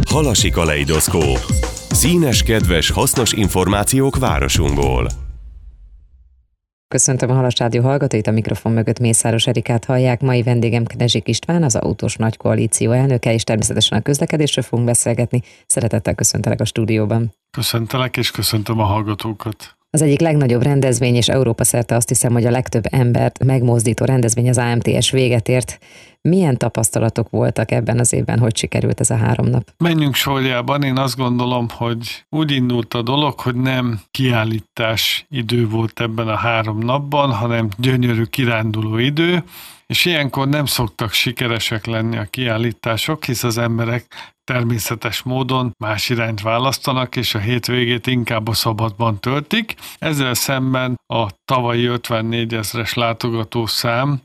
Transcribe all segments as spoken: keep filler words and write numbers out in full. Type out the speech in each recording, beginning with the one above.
Halasi kaleidoszkóp. Színes, kedves, hasznos információk városunkból. Köszöntöm a Halas Rádió hallgatóit, a mikrofon mögött Mészáros Erikát hallják. Mai vendégem Knezsik István, az Autós Nagy Koalíció elnöke, és természetesen a közlekedésről fogunk beszélgetni. Szeretettel köszöntelek a stúdióban. Köszöntelek, és köszöntöm a hallgatókat. Az egyik legnagyobb rendezvény, és Európa szerte azt hiszem, hogy a legtöbb embert megmozdító rendezvény, az á em té es véget ért. Milyen tapasztalatok voltak ebben az évben, hogy sikerült ez a három nap? Menjünk sorjában, én azt gondolom, hogy úgy indult a dolog, hogy nem kiállítás idő volt ebben a három napban, hanem gyönyörű kiránduló idő, és ilyenkor nem szoktak sikeresek lenni a kiállítások, hisz az emberek természetes módon más irányt választanak, és a hétvégét inkább a szabadban töltik. Ezzel szemben a tavalyi ötvennégy ezres látogatószám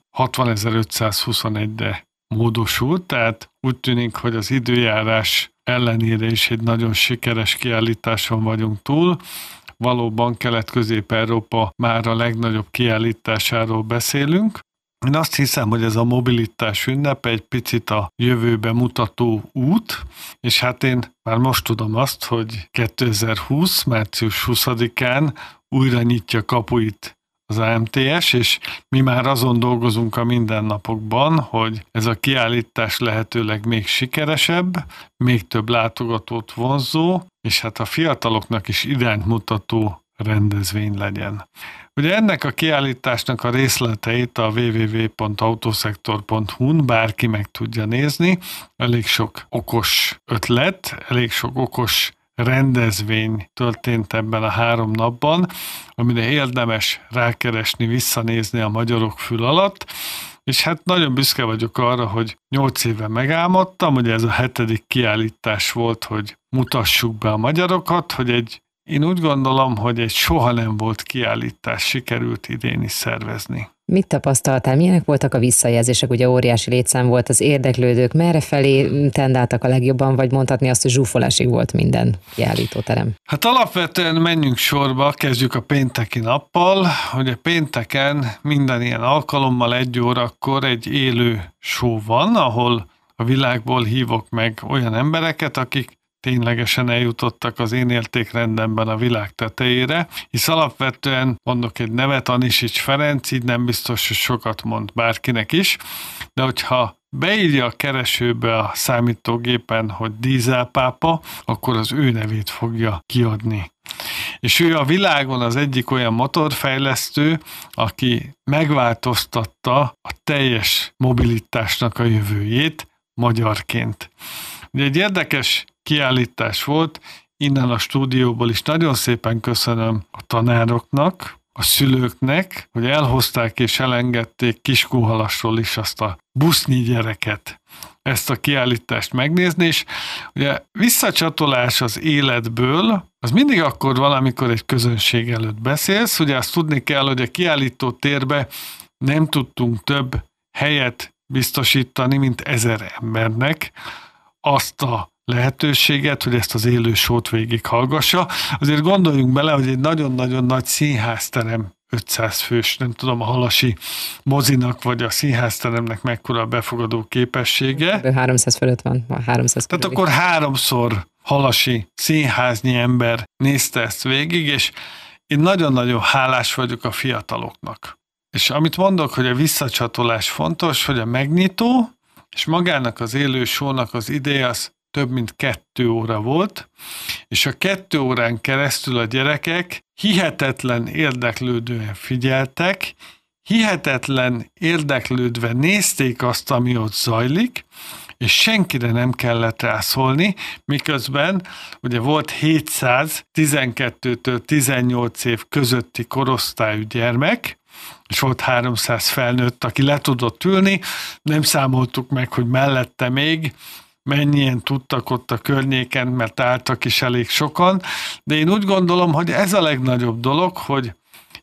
hatvanezer-ötszázhuszonegyre módosult, tehát úgy tűnik, hogy az időjárás ellenére is egy nagyon sikeres kiállításon vagyunk túl. Valóban Kelet-Közép-Európa már a legnagyobb kiállításáról beszélünk. Én azt hiszem, hogy ez a mobilitás ünnepe egy picit a jövőbe mutató út, és hát én már most tudom azt, hogy kétezer-húsz. március huszadikán újra nyitja kapuit az á em té es, és mi már azon dolgozunk a mindennapokban, hogy ez a kiállítás lehetőleg még sikeresebb, még több látogatót vonzó, és hát a fiataloknak is irányt mutató rendezvény legyen. Ugye ennek a kiállításnak a részleteit a double-u double-u double-u pont autoszektor pont hu-n bárki meg tudja nézni. Elég sok okos ötlet, elég sok okos rendezvény történt ebben a három napban, amire érdemes rákeresni, visszanézni a magyarok fül alatt, és hát nagyon büszke vagyok arra, hogy nyolc éve megálmodtam, hogy ez a hetedik kiállítás volt, hogy mutassuk be a magyarokat, hogy egy Én úgy gondolom, hogy egy soha nem volt kiállítás sikerült idén is szervezni. Mit tapasztaltál? Milyenek voltak a visszajelzések? Ugye óriási létszám volt, az érdeklődők merre felé tendáltak a legjobban, vagy mondhatni azt, hogy zsúfolásig volt minden kiállítóterem? Hát alapvetően menjünk sorba, kezdjük a pénteki nappal, hogy a pénteken minden ilyen alkalommal egy órakor egy élő show van, ahol a világból hívok meg olyan embereket, akik ténylegesen eljutottak az én értékrendemben a világ tetejére, hisz alapvetően mondok egy nevet, Anisics Ferenc, így nem biztos, hogy sokat mond bárkinek is, de hogyha beírja a keresőbe a számítógépen, hogy dízelpápa, akkor az ő nevét fogja kiadni. És ő a világon az egyik olyan motorfejlesztő, aki megváltoztatta a teljes mobilitásnak a jövőjét magyarként. Ugye egy érdekes kiállítás volt, innen a stúdióból is nagyon szépen köszönöm a tanároknak, a szülőknek, hogy elhozták és elengedték Kiskunhalasról is azt a busznyi gyereket ezt a kiállítást megnézni, és ugye visszacsatolás az életből, az mindig akkor van, amikor egy közönség előtt beszélsz, ugye azt tudni kell, hogy a kiállító térbe nem tudtunk több helyet biztosítani, mint ezer embernek azt a lehetőséget, hogy ezt az élő sót végig hallgassa. Azért gondoljunk bele, hogy egy nagyon-nagyon nagy színházterem, ötszáz fős, nem tudom, a halasi mozinak vagy a színházteremnek mekkora a befogadó képessége. háromszáz fölött van, háromszáz Tehát akkor háromszor halasi színháznyi ember nézte ezt végig, és én nagyon-nagyon hálás vagyok a fiataloknak. És amit mondok, hogy a visszacsatolás fontos, hogy a megnyitó és magának az élő show-nak az ideje az több mint kettő óra volt, és a kettő órán keresztül a gyerekek hihetetlen érdeklődően figyeltek, hihetetlen érdeklődve nézték azt, ami ott zajlik, és senkire nem kellett rászólni, miközben ugye volt hétszáztizenkettőtől tizennyolc év közötti korosztályú gyermek, és volt háromszáz felnőtt, aki le tudott ülni, nem számoltuk meg, hogy mellette még mennyien tudtak ott a környéken, mert álltak is elég sokan, de én úgy gondolom, hogy ez a legnagyobb dolog, hogy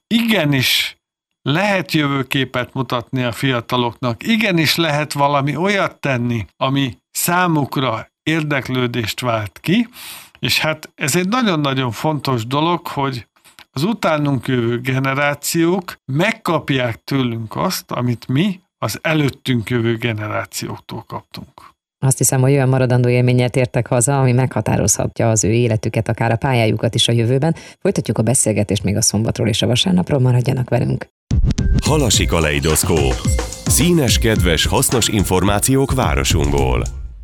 igenis lehet jövőképet mutatni a fiataloknak, igenis lehet valami olyat tenni, ami számukra érdeklődést vált ki, és hát ez egy nagyon-nagyon fontos dolog, hogy az utánunk jövő generációk megkapják tőlünk azt, amit mi az előttünk jövő generációktól kaptunk. Azt hiszem, hogy olyan maradandó élménnyel tértek haza, ami meghatározhatja az ő életüket, akár a pályájukat is a jövőben. Folytatjuk a beszélgetést még a szombatról és a vasárnapról, maradjanak velünk. Halasi Kaleidoszkóp. Színes, kedves, hasznos információk városunkból.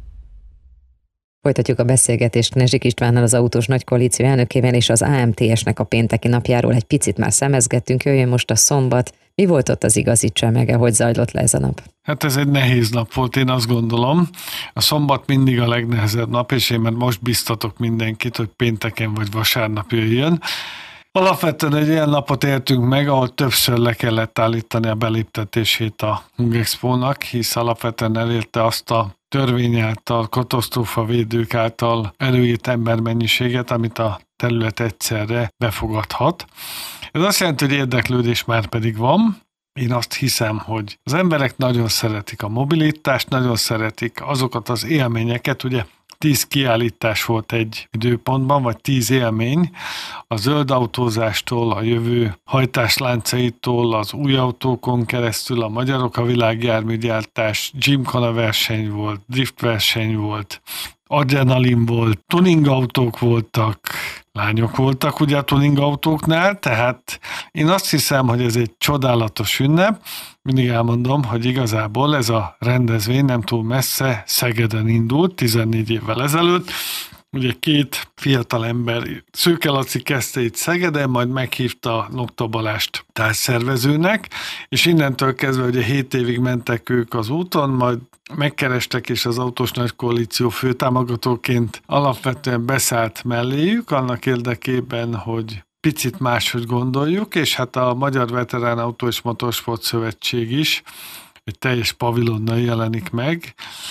Folytatjuk a beszélgetést Knezsik Istvánnal, az Autós Nagykoalíció elnökével, és az á em té es-nek a pénteki napjáról egy picit már szemezgettünk. Jöjjön most a szombat. Mi volt ott az igazítsa meg, hogy zajlott le ez a nap? Hát ez egy nehéz nap volt, én azt gondolom. A szombat mindig a legnehezebb nap, és én már most biztatok mindenkit, hogy pénteken vagy vasárnap jöjjön. Alapvetően egy olyan napot éltünk meg, ahol többször le kellett állítani a beléptetését a Hungexpo-nak, hisz alapvetően elérte azt a törvény által, katasztrófavédők által előírt embermennyiséget, amit a terület egyszerre befogadhat. Ez azt jelenti, hogy érdeklődés már pedig van. Én azt hiszem, hogy az emberek nagyon szeretik a mobilitást, nagyon szeretik azokat az élményeket, ugye tíz kiállítás volt egy időpontban, vagy tíz élmény, a zöld autózástól, a jövő hajtásláncaitól, az új autókon keresztül, a Magyarok a világjárműgyártás, gymkhana verseny volt, drift verseny volt, adrenalin volt, tuning autók voltak, lányok voltak ugye a tuning autóknál, tehát én azt hiszem, hogy ez egy csodálatos ünnep. Mindig elmondom, hogy igazából ez a rendezvény nem túl messze Szegeden indult, tizennégy évvel ezelőtt. Ugye két fiatal ember, Szőke Laci kezdte itt Szegeden, majd meghívta Nokta Balást társszervezőnek, és innentől kezdve ugye hét évig mentek ők az úton, majd megkerestek, és az Autós Nagykoalíció főtámogatóként alapvetően beszállt melléjük, annak érdekében, hogy picit máshogy gondoljuk, és hát a Magyar Veterán Autó és Motorsport Szövetség is egy teljes pavilonnal jelenik meg,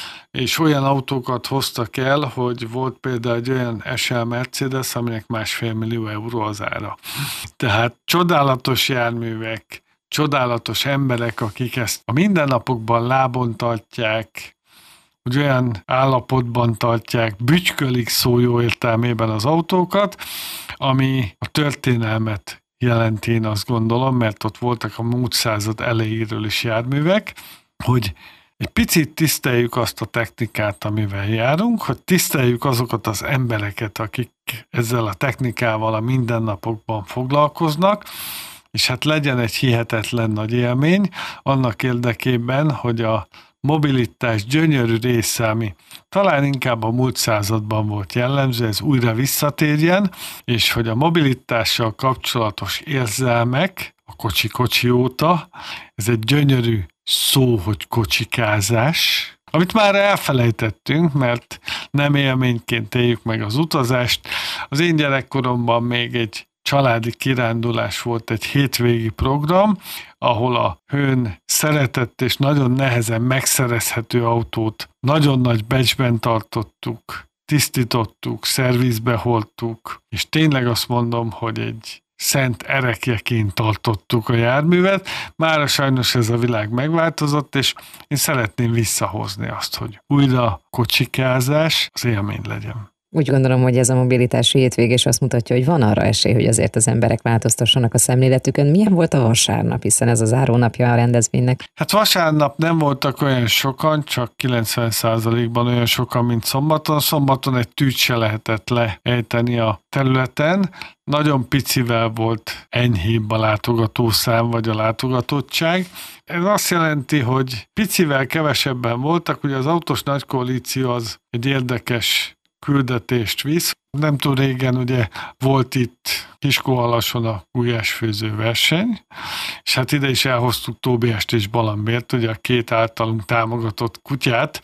és olyan autókat hoztak el, hogy volt például egy olyan es el Mercedes, aminek másfél millió euró az ára. Tehát csodálatos járművek, csodálatos emberek, akik ezt a mindennapokban lábon tartják, hogy olyan állapotban tartják, bütykölik szó jó értelmében az autókat, ami a történelmet jelenti, én azt gondolom, mert ott voltak a múlt század elejéről is járművek, hogy egy picit tiszteljük azt a technikát, amivel járunk, hogy tiszteljük azokat az embereket, akik ezzel a technikával a mindennapokban foglalkoznak, és hát legyen egy hihetetlen nagy élmény annak érdekében, hogy a mobilitás gyönyörű része, ami talán inkább a múlt században volt jellemző, ez újra visszatérjen, és hogy a mobilitással kapcsolatos érzelmek, a kocsi-kocsi óta, ez egy gyönyörű szó, hogy kocsikázás, amit már elfelejtettünk, mert nem élményként éljük meg az utazást. Az én gyerekkoromban még egy családi kirándulás volt, egy hétvégi program, ahol a hőn szeretett és nagyon nehezen megszerezhető autót nagyon nagy becsben tartottuk, tisztítottuk, szervizbe hordtuk, és tényleg azt mondom, hogy egy szent erekjeként tartottuk a járművet. Mára sajnos ez a világ megváltozott, és én szeretném visszahozni azt, hogy újra kocsikázás az élmény legyen. Úgy gondolom, hogy ez a mobilitási hétvég is azt mutatja, hogy van arra esély, hogy azért az emberek változtassanak a szemléletükön. Milyen volt a vasárnap, hiszen ez a zárónapja a rendezvénynek? Hát vasárnap nem voltak olyan sokan, csak kilencven százalékban olyan sokan, mint szombaton. Szombaton egy tűt se lehetett leejteni a területen. Nagyon picivel volt enyhébb a látogatószám vagy a látogatottság. Ez azt jelenti, hogy picivel kevesebben voltak, ugye az Autós Nagykoalíció az egy érdekes küldetést visz. Nem túl régen ugye volt itt Kiskóhalason a gulyásfőző verseny, és hát ide is elhoztuk Tóbiást és Balambért, ugye a két általunk támogatott kutyát,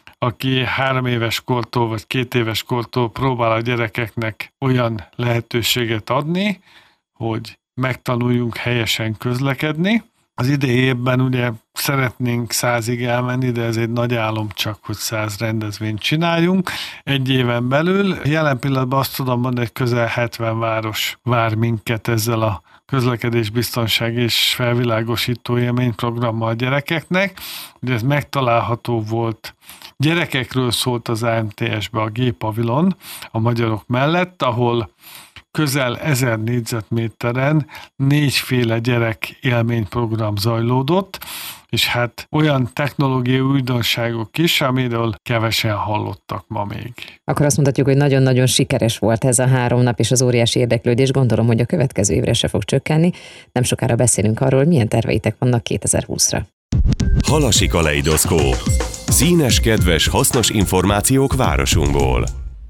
aki három éves kortól vagy két éves kortól próbál a gyerekeknek olyan lehetőséget adni, hogy megtanuljunk helyesen közlekedni. Az idei évben ugye szeretnénk százig elmenni, de ez egy nagy álom csak, hogy száz rendezvényt csináljunk egy éven belül. Jelen pillanatban azt tudom mondani, hogy közel hetven város vár minket ezzel a közlekedésbiztonság és felvilágosító élményprogrammal a gyerekeknek. Ugye ez megtalálható volt. Gyerekekről szólt az á em té es-be a G-pavilon a magyarok mellett, ahol közel ezer négyzetméteren négyféle gyerek élményprogram zajlódott. és hát olyan technológiai újdonságok is, amiről kevesen hallottak ma még. Akkor azt mondhatjuk, hogy nagyon-nagyon sikeres volt ez a három nap, és az óriási érdeklődés. Gondolom, hogy a következő évre se fog csökkenni. Nem sokára beszélünk arról, milyen terveitek vannak kétezer-húszra. Halasi kaleidoszkóp. Színes, kedves, hasznos információk városunkból.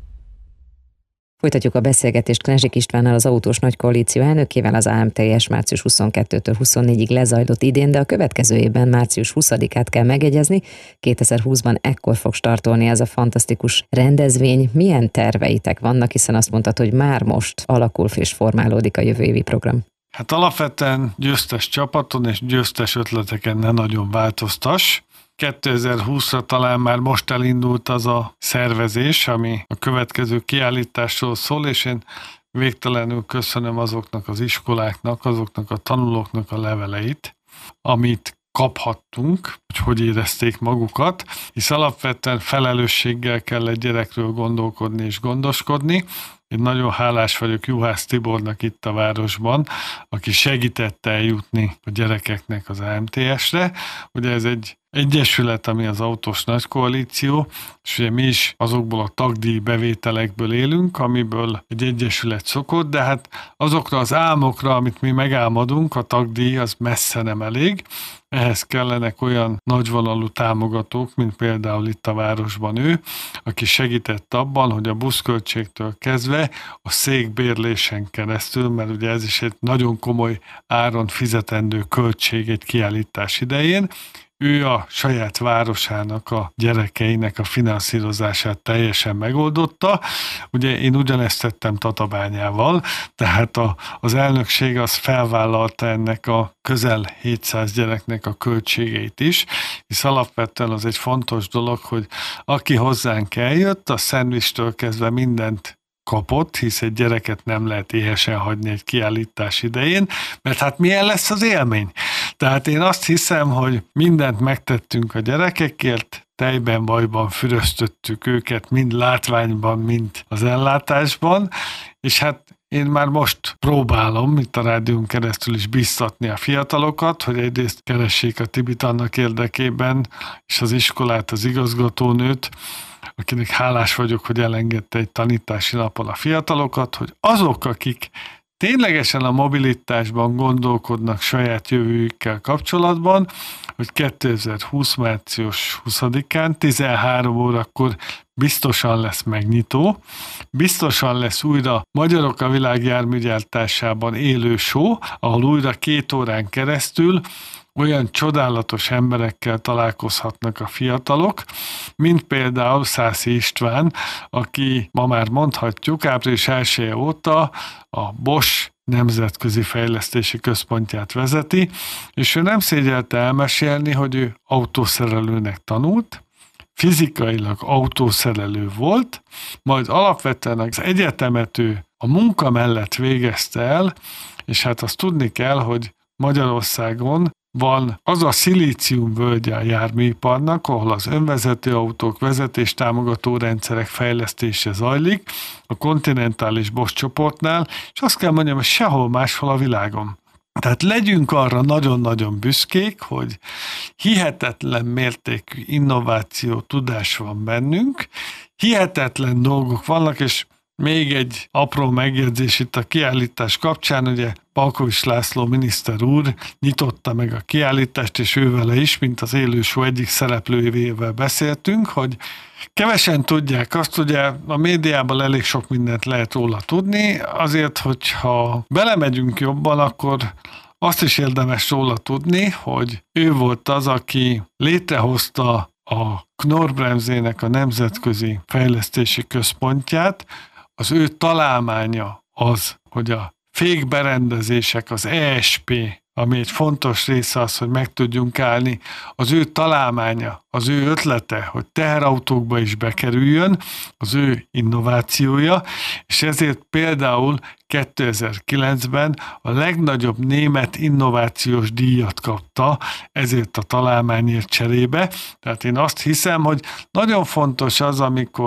Folytatjuk a beszélgetést Knezsik Istvánnal, az Autós Nagykoalíció elnökével. Az á em té es március huszonkettőtől huszonnégyig lezajlott idén, de a következő évben március huszadikát kell megegyezni. kétezer-húszban ekkor fog startolni ez a fantasztikus rendezvény. Milyen terveitek vannak, hiszen azt mondtad, hogy már most alakul és formálódik a jövő évi program? Hát alapvetően győztes csapaton és győztes ötleteken ne nagyon változtass. kétezer-húszra talán már most elindult az a szervezés, ami a következő kiállításról szól, és én végtelenül köszönöm azoknak az iskoláknak, azoknak a tanulóknak a leveleit, amit kaphattunk, hogy hogy érezték magukat, hisz alapvetően felelősséggel kell egy gyerekről gondolkodni és gondoskodni. Én nagyon hálás vagyok Juhász Tibornak itt a városban, aki segítette eljutni a gyerekeknek az á em té esre. Ugye ez egy egyesület, ami az Autós Nagykoalíció, és ugye mi is azokból a tagdíj bevételekből élünk, amiből egy egyesület szokott, de hát azokra az álmokra, amit mi megálmodunk, a tagdíj az messze nem elég. Ehhez kellenek olyan nagyvonalú támogatók, mint például itt a városban ő, aki segített abban, hogy a buszköltségtől kezdve a székbérlésen keresztül, mert ugye ez is egy nagyon komoly áron fizetendő költség egy kiállítás idején, ő a saját városának a gyerekeinek a finanszírozását teljesen megoldotta. Ugye én ugyanezt tettem Tatabányával, tehát a, az elnökség az felvállalta ennek a közel hétszáz gyereknek a költségeit is, hisz alapvetően az egy fontos dolog, hogy aki hozzánk eljött, a szendvicstől kezdve mindent kapott, hisz egy gyereket nem lehet éhesen hagyni egy kiállítás idején, mert hát milyen lesz az élmény? Tehát én azt hiszem, hogy mindent megtettünk a gyerekekért, tejben, vajban füröztöttük őket, mind látványban, mind az ellátásban, és hát én már most próbálom itt a rádión keresztül is biztatni a fiatalokat, hogy egyrészt keressék a Tibit annak érdekében, és az iskolát, az igazgatónőt, akinek hálás vagyok, hogy elengedte egy tanítási napon a fiatalokat, hogy azok, akik ténylegesen a mobilitásban gondolkodnak saját jövőjükkel kapcsolatban, hogy kétezer-húsz március huszadikán tizenhárom órakor biztosan lesz megnyitó, biztosan lesz újra Magyarok a világ járműgyártásában élő show, ahol újra két órán keresztül olyan csodálatos emberekkel találkozhatnak a fiatalok, mint például Szászi István, aki ma már mondhatjuk április elseje óta a Bosch Nemzetközi Fejlesztési Központját vezeti, és ő nem szégyelte elmesélni, hogy ő autószerelőnek tanult, fizikailag autószerelő volt, majd alapvetően az egyetemet ő a munka mellett végezte el, és hát azt tudni kell, hogy Magyarországon van az a szilíciumvölgye a járműiparnak, ahol az önvezető autók, vezetéstámogató rendszerek fejlesztése zajlik, a kontinentális Bosch csoportnál, és azt kell mondjam, hogy sehol máshol a világon. Tehát legyünk arra nagyon-nagyon büszkék, hogy hihetetlen mértékű innováció, tudás van bennünk, hihetetlen dolgok vannak, és még egy apró megjegyzés itt a kiállítás kapcsán, ugye Palkovics László miniszter úr nyitotta meg a kiállítást, és ővele is, mint az élő show egyik szereplőjével beszéltünk, hogy kevesen tudják azt, ugye a médiában elég sok mindent lehet róla tudni, azért, hogyha belemegyünk jobban, akkor azt is érdemes róla tudni, hogy ő volt az, aki létrehozta a Knorr-Bremsének a Nemzetközi Fejlesztési Központját. Az ő találmánya az, hogy a fékberendezések, az é es pé, ami egy fontos része az, hogy meg tudjunk állni, az ő találmánya, az ő ötlete, hogy teherautókba is bekerüljön, az ő innovációja, és ezért például kétezer-kilencben a legnagyobb német innovációs díjat kapta ezért a találmányért cserébe. Tehát én azt hiszem, hogy nagyon fontos az, amikor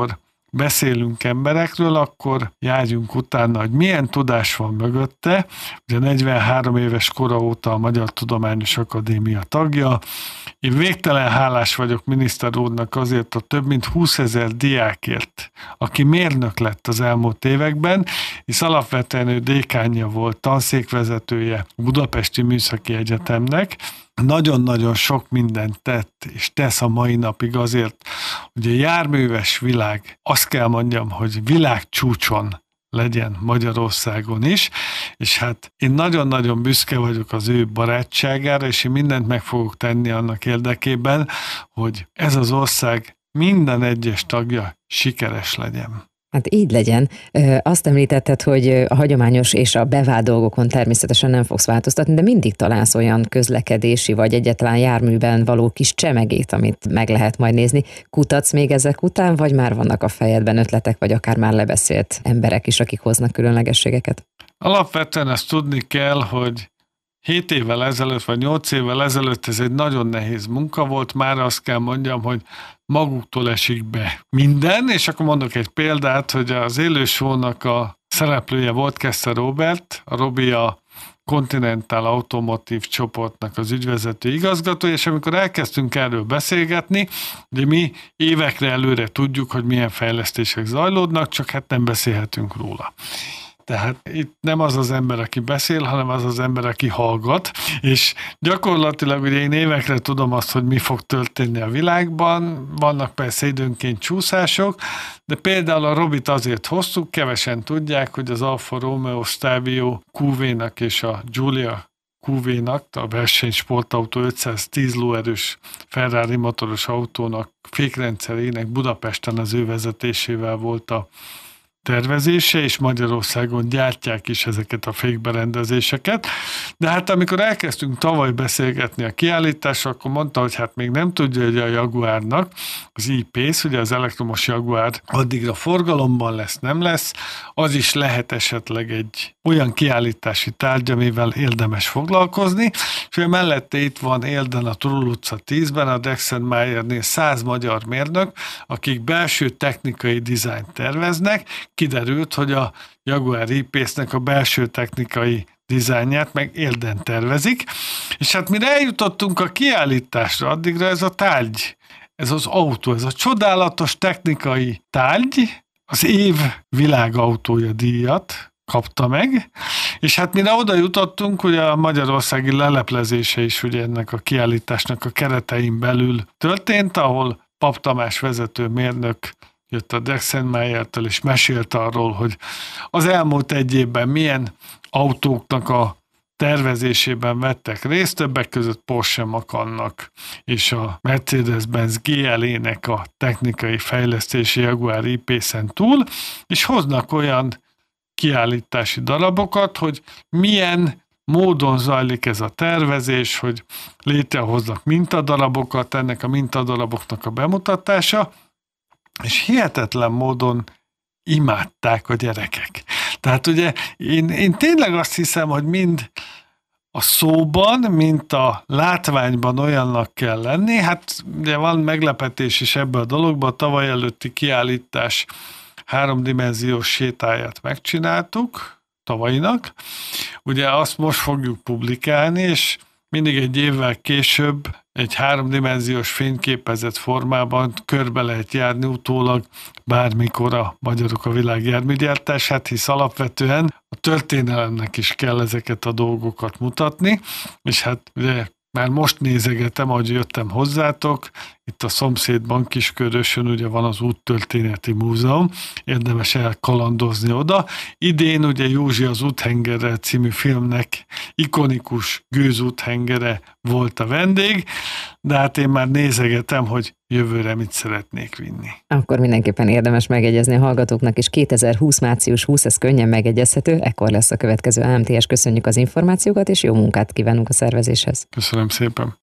beszélünk emberekről, akkor járjunk utána, hogy milyen tudás van mögötte. Ugye negyvenhárom éves kora óta a Magyar Tudományos Akadémia tagja. Én végtelen hálás vagyok miniszter úrnak azért a több mint húszezer diákért, aki mérnök lett az elmúlt években, és alapvetően ő dékánja volt, tanszékvezetője a Budapesti Műszaki Egyetemnek. Nagyon-nagyon sok mindent tett, és tesz a mai napig azért, hogy a járműves világ, azt kell mondjam, hogy világcsúcson legyen Magyarországon is, és hát én nagyon-nagyon büszke vagyok az ő barátságára, és én mindent meg fogok tenni annak érdekében, hogy ez az ország minden egyes tagja sikeres legyen. Hát így legyen. Azt említetted, hogy a hagyományos és a bevált dolgokon természetesen nem fogsz változtatni, de mindig találsz olyan közlekedési vagy egyáltalán járműben való kis csemegét, amit meg lehet majd nézni. Kutatsz még ezek után, vagy már vannak a fejedben ötletek, vagy akár már lebeszélt emberek is, akik hoznak különlegességeket? Alapvetően ezt tudni kell, hogy hét évvel ezelőtt, vagy nyolc évvel ezelőtt ez egy nagyon nehéz munka volt, már azt kell mondjam, hogy maguktól esik be minden, és akkor mondok egy példát, hogy az élő show-nak a szereplője volt Keszter Róbert, a Robi a Continental Automotive csoportnak az ügyvezető igazgatója, és amikor elkezdtünk erről beszélgetni, de mi évekre előre tudjuk, hogy milyen fejlesztések zajlódnak, csak hát nem beszélhetünk róla. Tehát itt nem az az ember, aki beszél, hanem az az ember, aki hallgat, és gyakorlatilag ugye én évekre tudom azt, hogy mi fog történni a világban, vannak persze időnként csúszások, de például a Robit azért hoztuk, kevesen tudják, hogy az Alfa Romeo Stelvio kú vé-nak és a Giulia kú vé-nak, a versenysportautó ötszáztíz lóerős Ferrari motoros autónak fékrendszerének Budapesten az ő vezetésével volt a tervezése, és Magyarországon gyártják is ezeket a fékberendezéseket. De hát amikor elkezdtünk tavaly beszélgetni a kiállításra, akkor mondta, hogy hát még nem tudja, hogy a Jaguárnak az I-Pace, ugye az elektromos Jaguár addigra forgalomban lesz, nem lesz, az is lehet esetleg egy olyan kiállítási tárgy, amivel érdemes foglalkozni, és ugye mellette itt van Élden a Trull utca tízben, a Dexenmayernél száz magyar mérnök, akik belső technikai dizájnt terveznek. Kiderült, hogy a Jaguar I-Pace-nek a belső technikai dizájnját meg Élden tervezik, és hát mire eljutottunk a kiállításra, addigra ez a tárgy, ez az autó, ez a csodálatos technikai tárgy, az év világautója díjat kapta meg, és hát mire oda jutottunk, hogy a magyarországi leleplezése is ugye ennek a kiállításnak a keretein belül történt, ahol Pap Tamás vezető mérnök jött a Dexenmayertől, és mesélt arról, hogy az elmúlt egy évben milyen autóknak a tervezésében vettek részt, többek között Porsche Macannak és a Mercedes-Benz gé el é-nek a technikai fejlesztési Jaguar I-Pace-en túl, és hoznak olyan kiállítási darabokat, hogy milyen módon zajlik ez a tervezés, hogy létrehoznak mintadarabokat, ennek a mintadaraboknak a bemutatása, és hihetetlen módon imádták a gyerekek. Tehát ugye én, én tényleg azt hiszem, hogy mind a szóban, mint a látványban olyannak kell lenni. Hát ugye van meglepetés is ebbe a dologban, a tavaly előtti kiállítás háromdimenziós sétáját megcsináltuk, tavalyinak. Ugye azt most fogjuk publikálni, és mindig egy évvel később egy háromdimenziós fényképezett formában körbe lehet járni utólag bármikor a magyarok a világ járműgyártását, hisz alapvetően a történelemnek is kell ezeket a dolgokat mutatni, és hát ugye már most nézegetem, ahogy jöttem hozzátok, itt a szomszédban Kiskörösön ugye van az Úttörténeti Múzeum, érdemes elkalandozni oda. Idén ugye Józsi az Úthengere című filmnek ikonikus gőzúthengere volt a vendég, de hát én már nézegetem, hogy jövőre mit szeretnék vinni. Akkor mindenképpen érdemes megegyezni a hallgatóknak, és kétezer-húsz március huszadika, ez könnyen megegyezhető, ekkor lesz a következő á em té es. Köszönjük az információkat, és jó munkát kívánunk a szervezéshez. Köszönöm szépen.